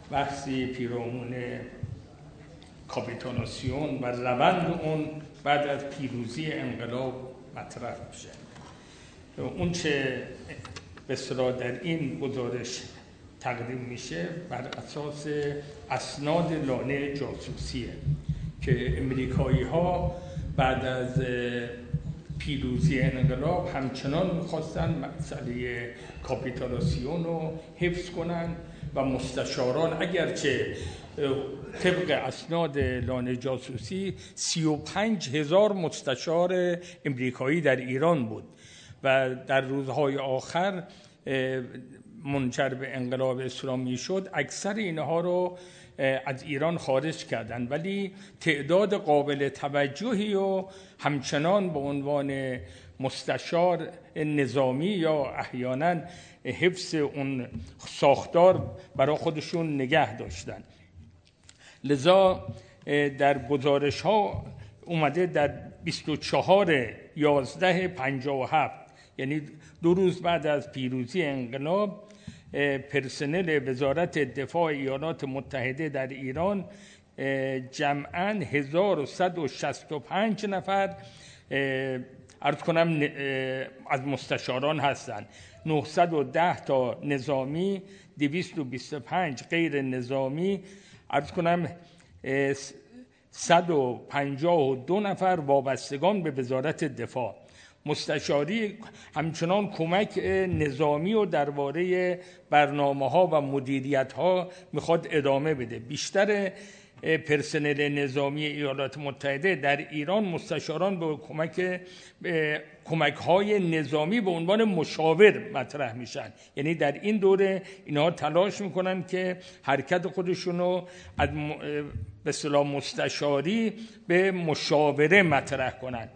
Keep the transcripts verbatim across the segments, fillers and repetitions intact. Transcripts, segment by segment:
بحثی پیرامون کاپیتولاسیون و روند اون بعد از پیروزی انقلاب مطرح میشه. اون چه به اصطلاح در این گزارش تقدیم میشه بر اساس اسناد لانه جاسوسیه که امریکایی ها بعد از پیروزی انقلاب همچنان میخواستن مسئله کاپیتولاسیون رو حفظ کنن و مستشاران، اگرچه طبق اسناد لانه جاسوسی سی و پنج هزار مستشار امریکایی در ایران بود و در روزهای آخر منجر به انقلاب اسلامی شد، اکثر اینها رو از ایران خارج کردن، ولی تعداد قابل توجهی و همچنان به عنوان مستشار نظامی یا احیانا حفظ اون ساختار برای خودشون نگه داشتن. لذا در گزارش ها اومده در بیست و چهار یازده پنجاه و هفت، یعنی دو روز بعد از پیروزی انقلاب، پرسنل وزارت دفاع ایالات متحده در ایران جمعاً هزار و صد و شصت و پنج نفر عرض کنم از مستشاران هستند، نهصد و ده تا نظامی، دویست و بیست و پنج غیر نظامی، عرض کنم صد و پنجاه و دو نفر وابستگان به وزارت دفاع. مستشاری همچنان کمک نظامی و درباره برنامه‌ها و مدیریت‌ها میخواد ادامه بده. بیشتر پرسنل نظامی ایالات متحده در ایران مستشاران به کمک کمک‌های نظامی به عنوان مشاور مطرح میشن، یعنی در این دوره اینها تلاش میکنن که حرکت خودشونو از به اصطلاح مستشاری به مشاوره مطرح کنن.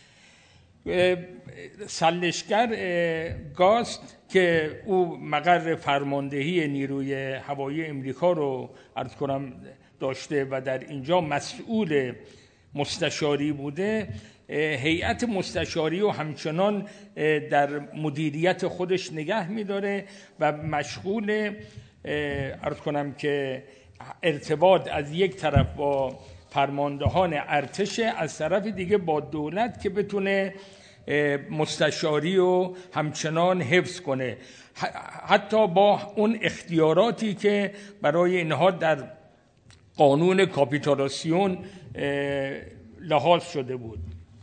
سلشگر گاست که او مقر فرماندهی نیروی هوایی امریکا رو عرض کنم داشته و در اینجا مسئول مستشاری بوده، هیئت مستشاری و همچنان در مدیریت خودش نگه می‌داره و مشغول عرض کنم که ارتباط از یک طرف با فرماندهان ارتش، از طرف دیگه با دولت که بتونه مستشاری رو همچنان حفظ کنه، حتی با اون اختیاراتی که برای اینها در قانون کاپیتولاسیون لحاظ شده بود.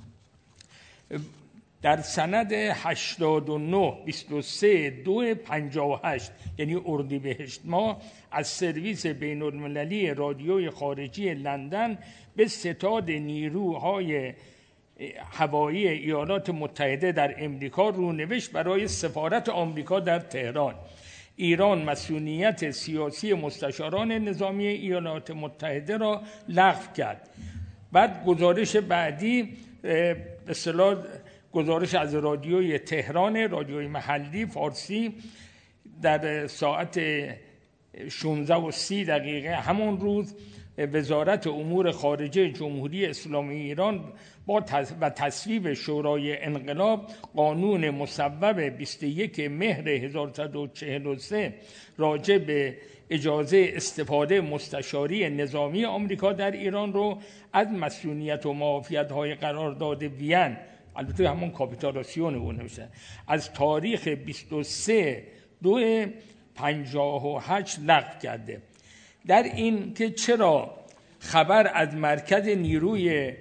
در سند هشتاد و نه بیست و سه دو پنجاه و هشت، یعنی اردیبهشت ماه، از سرویس بین المللی رادیوی خارجی لندن به ستاد نیروهای هوایی ایالات متحده در امریکا رونوشت برای سفارت آمریکا در تهران. ایران مسئولیت سیاسی مستشاران نظامی ایالات متحده را لغو کرد. بعد گزارش بعدی به اصطلاح گزارش از رادیوی تهران، رادیوی محلی فارسی، در ساعت شانزده و سی دقیقه همون روز وزارت امور خارجه جمهوری اسلامی ایران با و تصویب شورای انقلاب قانون مصوب بیست و یک مهر هزار و سیصد و چهل و سه راجع به اجازه استفاده مستشاری نظامی آمریکا در ایران رو از مسئولیت و معافیت‌های قرارداد وین، البته همون کاپیتولاسیون اون نوشته، از تاریخ بیست و سه دو پنجاه و هشت لغو کرده. در این که چرا خبر از مرکز نیروی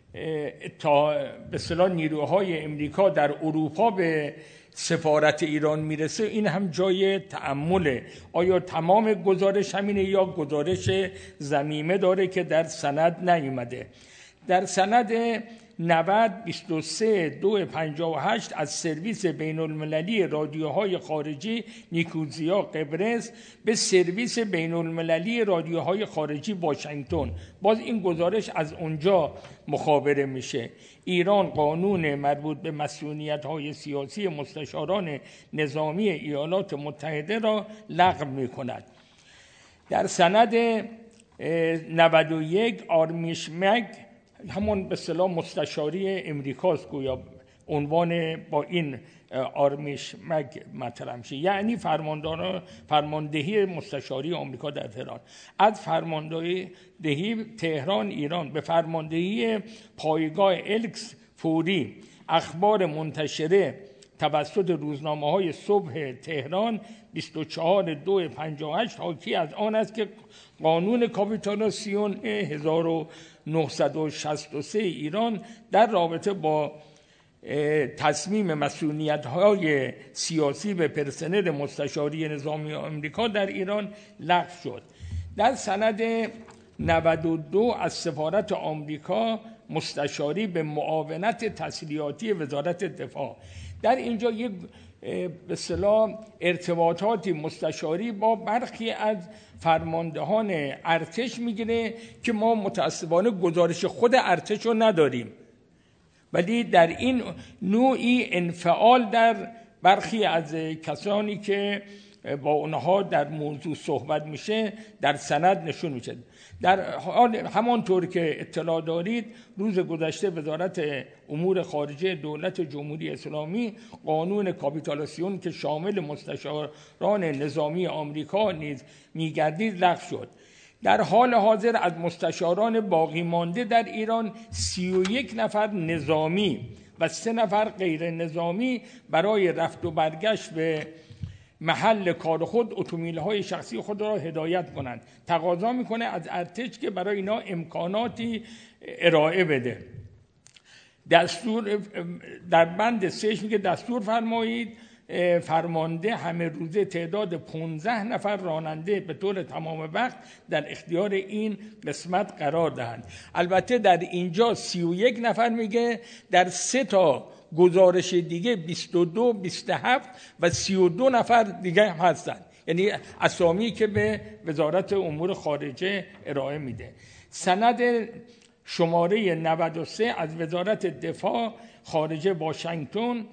تا به اصطلاح نیروهای امریکا در اروپا به سفارت ایران میرسه، این هم جای تأمله. آیا تمام گزارش همینه یا گزارش ضمیمه داره که در سند نیامده؟ در سند نود بیست و سه دو پنجاه و هشت از سرویس بین المللی رادیوهای خارجی نیکوزیا قبرس به سرویس بین المللی رادیوهای خارجی واشنگتن، باز این گزارش از اونجا مخابره میشه. ایران قانون مربوط به مسئولیت‌های سیاسی مستشاران نظامی ایالات متحده را لغو میکند. در سند نود و یک آرمیش مگ، همون به اصطلاح مستشاری امریکاست گویا، عنوان با این آرمیش مگ مطرح میشه، یعنی فرماندهان فرماندهی مستشاری آمریکا در تهران. از فرماندهی تهران ایران به فرماندهی پایگاه الکس فوری اخبار منتشره توسط روزنامه‌های صبح تهران بیست و چهار دو پنجاه و هشت حاکی از آن است که قانون کاپیتولاسیون هزار و نهصد و شصت و سه ایران در رابطه با تصمیم مسئولیت‌های سیاسی به پرسنل مستشاری نظامی آمریکا در ایران لغو شد. در سند نود و دو از سفارت آمریکا مستشاری به معاونت تسلیحاتی وزارت دفاع، در اینجا یک به اصطلاح ارتباطاتی مستشاری با برخی از فرماندهان ارتش میگیره که ما متاسفانه گزارش خود ارتش رو نداریم، ولی در این نوعی انفعال در برخی از کسانی که با اونها در موضوع صحبت میشه در سند نشون میشه. در حال همانطور که اطلاع دارید روز گذشته وزارت امور خارجه دولت جمهوری اسلامی قانون کاپیتولاسیون که شامل مستشاران نظامی آمریکا نیز میگردید لغو شد. در حال حاضر از مستشاران باقی مانده در ایران سی و یک نفر نظامی و سه نفر غیر نظامی برای رفت و برگشت به محل کار خود اتومبیل‌های شخصی خود را هدایت کنند. تقاضا میکنه از ارتش که برای اینا امکاناتی ارائه بده. دستور در بند سهش میگه دستور فرمایید فرمانده همه روزه تعداد پانزده نفر راننده به طور تمام وقت در اختیار این قسمت قرار دهند. البته در اینجا سی و یک نفر میگه، در سه تا گزارش دیگه بیست و دو، بیست و هفت و سی و دو نفر دیگه هستن، یعنی اسامی که به وزارت امور خارجه ارائه میده. سند شماره نود و سه از وزارت دفاع خارجه واشنگتن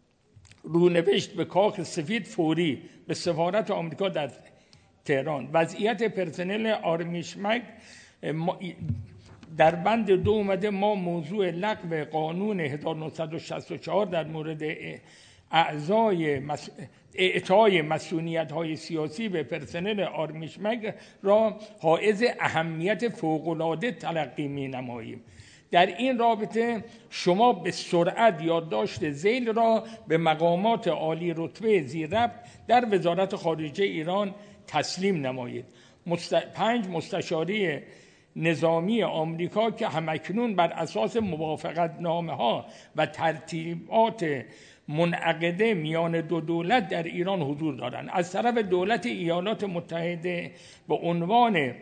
رونوشت به کاخ سفید فوری به سفارت آمریکا در تهران. وضعیت پرسنل آرمیش مگ در بند دو اومده ما موضوع لغو قانون هزار و نهصد و شصت و چهار در مورد اعضای مس... اعطای مسئولیت‌های سیاسی به پرسنل آرمیش مگ را حائز اهمیت فوق‌العاده تلقی می‌نماییم. در این رابطه شما به سرعت یادداشت ذیل را به مقامات عالی رتبه زیرربط در وزارت خارجه ایران تسلیم نمایید. مست... پنج مستشاری نظامی آمریکا که همکنون بر اساس موافقت نامه ها و ترتیبات منعقده میان دو دولت در ایران حضور دارند. از طرف دولت ایالات متحده به عنوان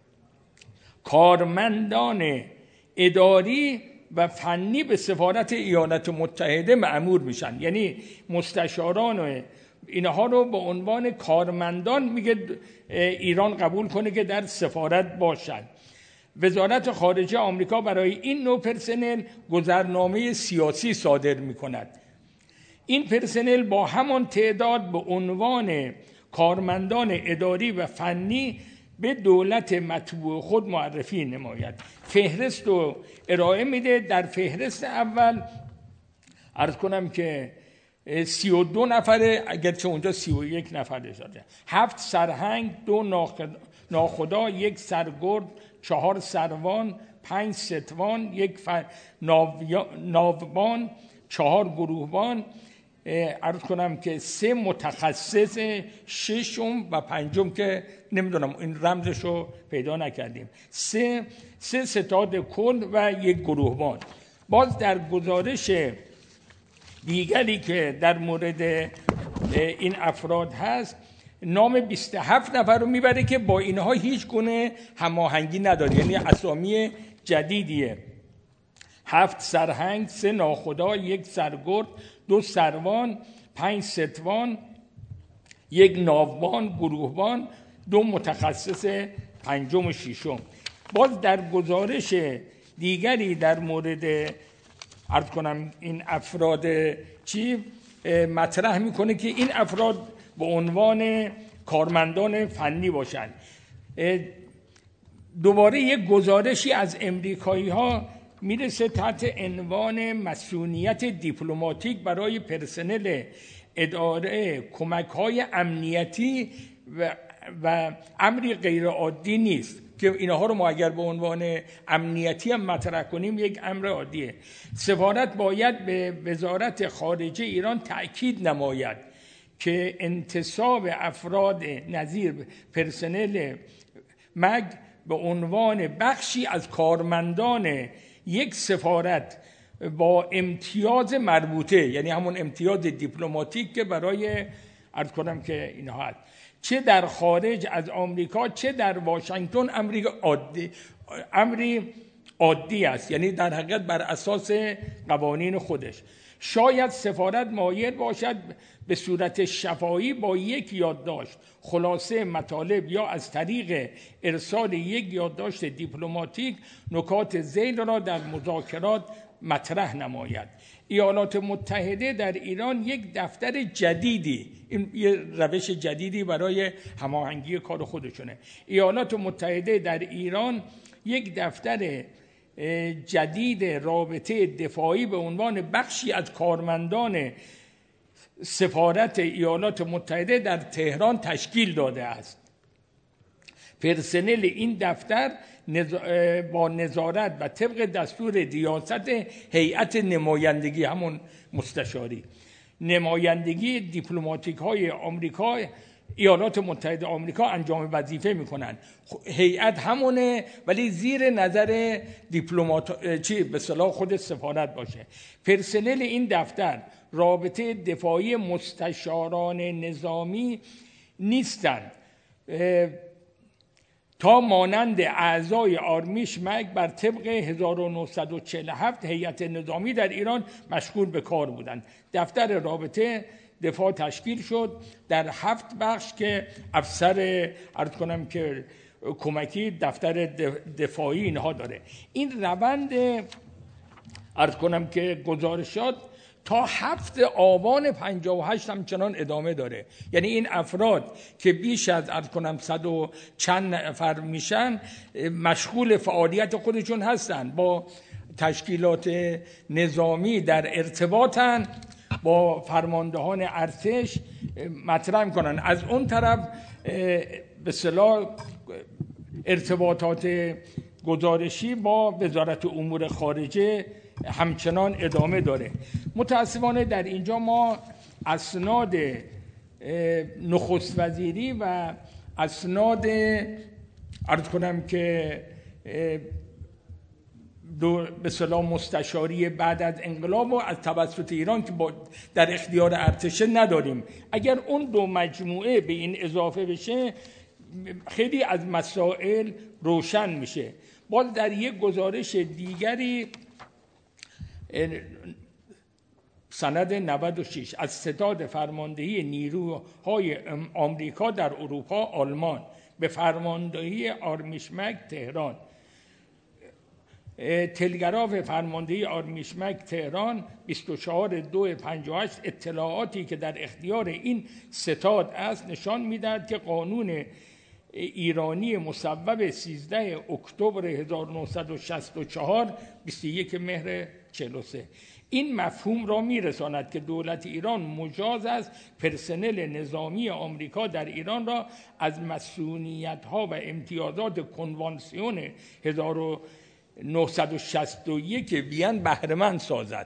کارمندان اداری و فنی به سفارت ایالات متحده مأمور میشن، یعنی مستشاران اینها رو به عنوان کارمندان میگه ایران قبول کنه که در سفارت باشند. وزارت خارجه آمریکا برای این نوع پرسنل گذرنامه سیاسی صادر میکند. این پرسنل با همان تعداد به عنوان کارمندان اداری و فنی به دولت مطبوع خود معرفی نماید. فهرست رو ارائه میده. در فهرست اول عرض کنم که سی و دو نفره، اگرچه اونجا سی و یک نفر داده. هفت سرهنگ، دو ناخدا، یک سرگرد، چهار سروان، پنج ستوان، یک ناوبان، چهار گروهبان، عرض کنم که سه متخصص، ششم و پنجم که نمیدونم این رمزشو پیدا نکردیم، سه سه ستاد کل و یک گروهبان. باز در گزارش دیگری که در مورد این افراد هست نام بیست و هفت نفر رو میبره که با اینها هیچ گونه هماهنگی نداره، یعنی اسامی جدیدیه. هفت سرهنگ، سه ناخدا، یک سرگرد، دو سروان، پنج ستوان، یک ناوبان، گروهبان، دو متخصص پنجم و ششم. باز در گزارش دیگری در مورد عرض کنم این افراد چی مطرح میکنه که این افراد به عنوان کارمندان فنی باشند. دوباره یک گزارشی از امریکایی ها میرسه تحت عنوان مسئولیت دیپلماتیک برای پرسنل اداره کمک‌های امنیتی و, و امری غیر عادی نیست که اینها رو ما اگر به عنوان امنیتی هم مطرح کنیم یک امر عادیه. سفارت باید به وزارت خارجه ایران تأکید نماید که انتصاب افراد نظیر پرسنل مگ به عنوان بخشی از کارمندان یک سفارت با امتیاز مربوطه، یعنی همون امتیاز دیپلماتیک که برای عرض کنم که اینها هست، چه در خارج از آمریکا چه در واشنگتن امری عادی امری عادی است، یعنی در حقیقت بر اساس قوانین خودش. شاید سفارت مایل باشد به صورت شفاهی با یک یادداشت خلاصه مطالب یا از طریق ارسال یک یادداشت دیپلماتیک نکات ذیل را در مذاکرات مطرح نماید. ایالات متحده در ایران یک دفتر جدیدی، این یه روش جدیدی برای هماهنگی کار خودشونه، ایالات متحده در ایران یک دفتر جدید رابطه دفاعی به عنوان بخشی از کارمندان سفارت ایالات متحده در تهران تشکیل داده است. پرسنل این دفتر با نظارت و طبق دستور ریاست هیئت نمایندگی، همون مستشاری نمایندگی دیپلماتیک های آمریکا، ایالات متحده آمریکا انجام وظیفه میکنن. هیئت همونه ولی زیر نظر دیپلمات چی به اصطلاح خود سفارت باشه. پرسنل این دفتر رابطه دفاعی مستشاران نظامی نیستند تا مانند اعضای آرمیش مگ بر طبق هزار و نهصد و چهل و هفت هیئت نظامی در ایران مشغول به کار بودند. دفتر رابطه دفاع تشکیل شد در هفت بخش که افسر عرض کنم که کمکی دفتر دفاعی اینها داره. این روند عرض کنم که گزارشات تا هفت آبان پنجاه و هشت همچنان ادامه داره. یعنی این افراد که بیش از عرض کنم صد و چند نفر میشن مشغول فعالیت خودشون هستن، با تشکیلات نظامی در ارتباطن، با فرماندهان ارتش مطرح میکنن. از اون طرف به اصطلاح ارتباطات گزارشی با وزارت امور خارجه همچنان ادامه داره. متاسفانه در اینجا ما اسناد نخست وزیری و اسناد عرض کنم که به اصطلاح مستشاری بعد از انقلاب و از توسط ایران که با در اختیار ارتش نداریم. اگر اون دو مجموعه به این اضافه بشه خیلی از مسائل روشن میشه. باز در یک گزارش دیگری سند نود و شش از ستاد فرماندهی نیروهای آمریکا در اروپا آلمان به فرماندهی آرمیشمک تهران، تلگراف فرماندهی آرمیشمک تهران بیست و چهار دو پنجاه و هشت اطلاعاتی که در اختیار این ستاد است نشان می‌دهد که قانون ایرانی مصوب سیزده اکتبر هزار و نهصد و شصت و چهار بیست و یک مهر چهل و سه این مفهوم را میرساند که دولت ایران مجاز است پرسنل نظامی آمریکا در ایران را از مسئولیت‌ها و امتیازات کنوانسیون هزار و نهصد و شصت و یک وین بهره‌مند سازد.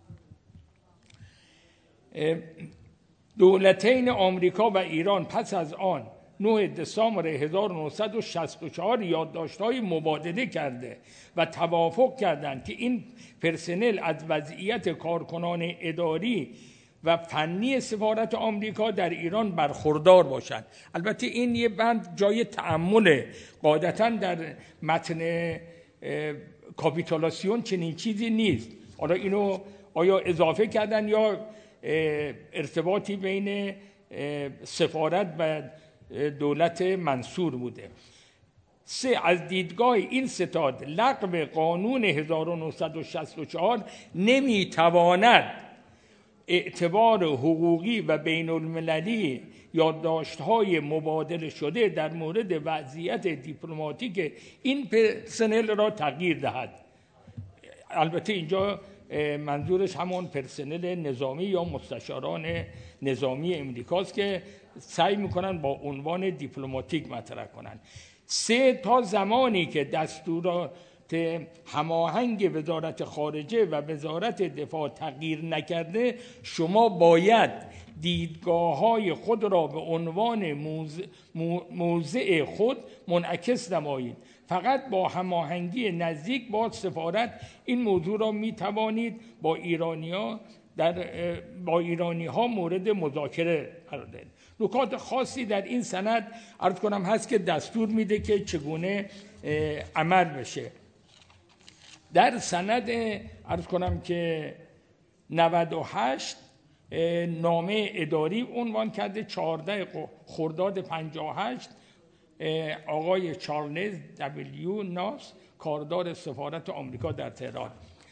دولتین آمریکا و ایران پس از آن نه دسامبر هزار و نهصد و شصت و چهار یادداشت‌های مبادله کرده و توافق کردند که این پرسنل از وضعیت کارکنان اداری و فنی سفارت آمریکا در ایران برخوردار باشند. البته این یه بند جای تأمل، قاعدتاً در متن کاپیتولاسیون چنین چیزی نیست. حالا اینو آیا اضافه کردن یا ارتباطی بین سفارت و دولت منصور بوده. سه، از دیدگاه این ستاد لغو قانون هزار و نهصد و شصت و چهار نمیتواند اعتبار حقوقی و بین المللی یادداشت‌های مبادله شده در مورد وضعیت دیپلماتیک این پرسنل را تغییر دهد. البته اینجا منظورش همون پرسنل نظامی یا مستشاران نظامی امریکاست که سعی میکنن با عنوان دیپلماتیک مطرح کنن. سه، تا زمانی که دستورات هماهنگ وزارت خارجه و وزارت دفاع تغییر نکرده، شما باید دیدگاه‌های خود را به عنوان موضع, موضع خود منعکس نمایید. فقط با هماهنگی نزدیک با سفارت این موضوع را می توانید با ایرانی‌ها در با ایرانی‌ها مورد مذاکره قرار دهید. نکات خاصی در این سند عرض کنم هست که دستور میده که چگونه عمل بشه. در سند عرض کنم که نود و هشت نامه اداری عنوان کرده، چهارده خرداد پنجاه و هشت آقای چارلز دبلیو ناس، کاردار سفارت آمریکا در تهران.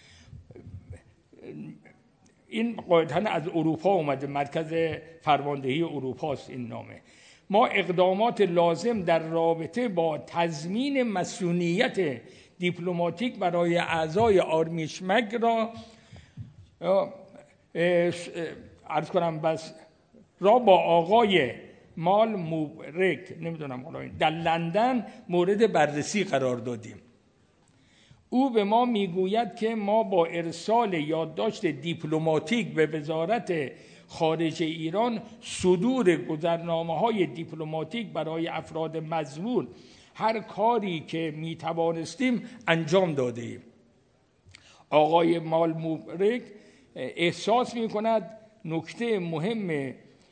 این قاعدتاً از اروپا اومده، مرکز فرماندهی اروپاست این نامه. ما اقدامات لازم در رابطه با تضمین مسئولیت دیپلماتیک برای اعضای آرمیش مگ را عرض کنم بس را با آقای مال موبرک نمیدونم حالا در لندن مورد بررسی قرار دادیم. او به ما میگوید که ما با ارسال یادداشت دیپلماتیک به وزارت خارجه ایران صدور گذرنامه‌های دیپلماتیک برای افراد مزبور هر کاری که میتوانستیم انجام دادیم. آقای مال موبرک احساس میکند نکته مهم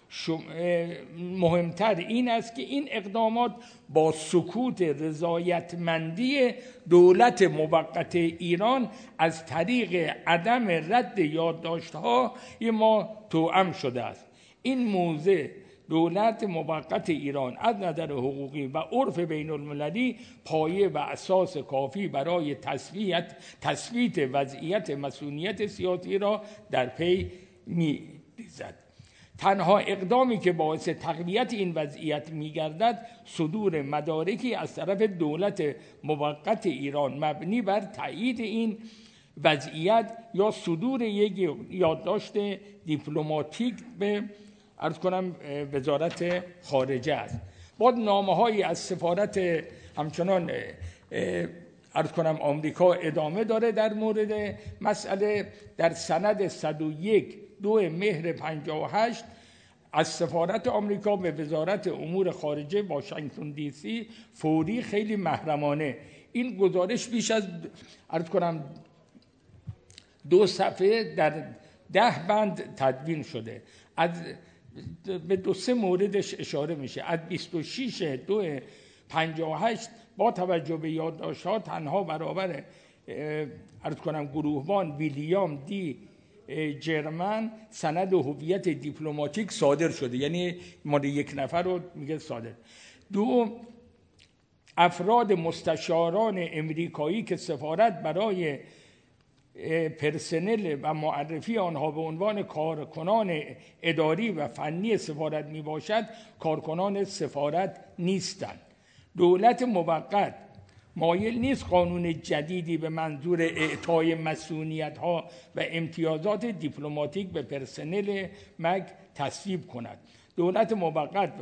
مهمتر این است که این اقدامات با سکوت رضایتمندی دولت موقت ایران از طریق عدم رد یادداشت‌ها ما توأم شده است. این موضع دولت موقت ایران از نظر حقوقی و عرف بین المللی پایه و اساس کافی برای تثبیت تثبیت وضعیت مسئولیت سیاسی را در پی می‌ریزد. تنها اقدامی که باعث تقویت این وضعیت می‌گردد صدور مدارکی از طرف دولت موقت ایران مبنی بر تایید این وضعیت یا صدور یک یادداشت دیپلماتیک به عرض کنم وزارت خارجه است. بعد نامه‌هایی از سفارت همچنان عرض کنم آمریکا ادامه داره در مورد مسئله. در سند صد و یک دو مهر پنجاه و هشت از سفارت آمریکا به وزارت امور خارجه واشنگتن دی سی فوری خیلی محرمانه، این گزارش بیش از عرض کنم دو صفحه در ده بند تدوین شده. از به دو سه موردش اشاره میشه. از بیست و شش دو پنجاه و هشت با توجه به یادداشت‌ها تنها برابر عرض کنم گروهبان ویلیام دی جرمن سند هویت دیپلماتیک صادر شده، یعنی مال یک نفر رو میگه صادر. دو، افراد مستشاران امریکایی که سفارت برای پرسنل و معرفی آنها به عنوان کارکنان اداری و فنی سفارت می باشد کارکنان سفارت نیستند. دولت موقت مایل نیست قانون جدیدی به منظور اعطای مسئولیت‌ها و امتیازات دیپلماتیک به پرسنل مگ تصویب کند. دولت موقت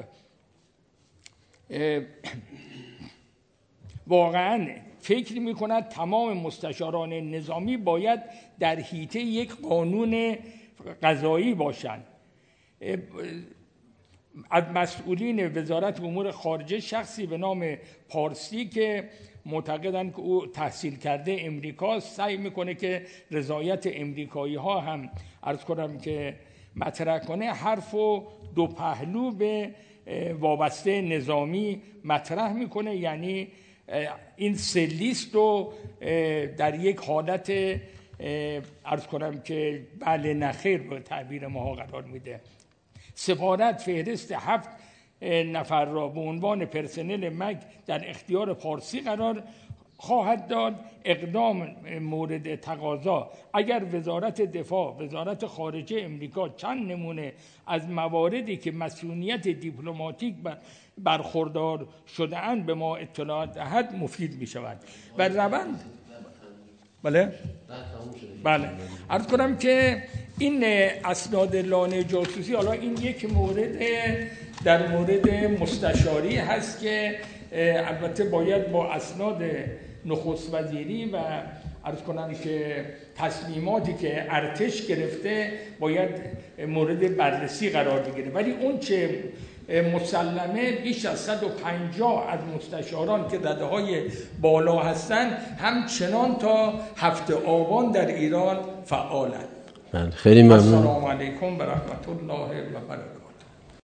واقعاً فکر می‌کند تمام مستشاران نظامی باید در حیطه یک قانون قضایی باشند. از مسئولین وزارت امور خارجه شخصی به نام پارسی که معتقدند که او تحصیل کرده امریکا سعی میکنه که رضایت امریکایی ها هم عرض کنم که مطرح کنه، حرف و دو پهلو به وابسته نظامی مطرح میکنه، یعنی این سه لیست رو در یک حالت عرض کنم که بله نخیر به تعبیر ما قرار میده. سفارت فهرست هفت نفر را به عنوان پرسنل مگ در اختیار پارسی قرار خواهد داد. اقدام مورد تقاضا اگر وزارت دفاع، وزارت خارجه امریکا چند نمونه از مواردی که مسئولیت دیپلماتیک برخوردار شده اند به ما اطلاع دهد مفید می شود و روند بله؟ بله. عرض کنم که این اسناد لانه جاسوسی، حالا این یک مورد در مورد مستشاری هست که البته باید با اسناد نخست وزیری و عرض کنم که تصمیماتی که ارتش گرفته باید مورد بررسی قرار بگیره، ولی اون چه مسلمه بیش از صد و پنجاه از مستشاران که رده‌های بالا هستند همچنان تا هفته آبان در ایران فعالند. خیلی ممنون. السلام علیکم و رحمت الله و برکاته.